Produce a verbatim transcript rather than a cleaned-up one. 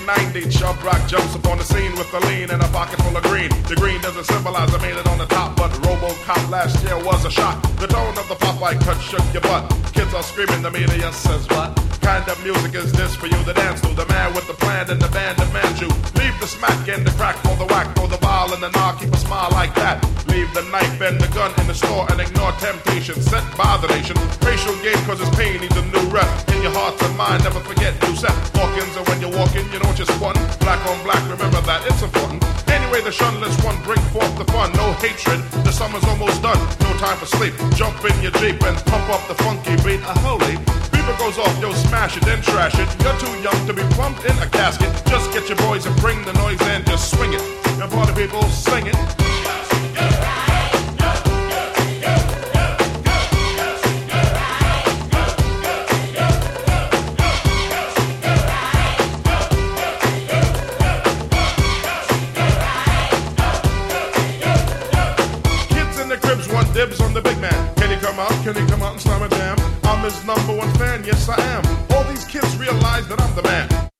nineteen ninety, Chubb Rock jumps upon the scene with the lean and a pocket full of green. The green doesn't symbolize I made it on the top, but RoboCop last year was a shock. The tone of the Popeye cut shook your butt. Kids are screaming, the media says what? Kind of music is this for you to dance to? The man with the plan and the band demands you. Leave the smack and the crack for the whack, for the ball and the knock, keep a smile like that. Leave the knife and the gun in the store and ignore temptation set by the nation. Racial game cause it's pain needs a new rep. In your heart and mind, never forget new set. Hawkins, and when you're walking, you know what you're spun. Black on black, remember that, it's important. Anyway, the shunless one bring forth the fun. No hatred, the summer's almost done. No time for sleep. Jump in your Jeep and pump up the funky beat. A holy beeper goes off, yo, smash it, then trash it. You're too young to be plumped in a casket. Just get your boys and bring the noise and just swing it. And party people sing it. Dibs on the big man. Can he come out? Can he come out and slam a jam? I'm his number one fan, yes I am. All these kids realize that I'm the man.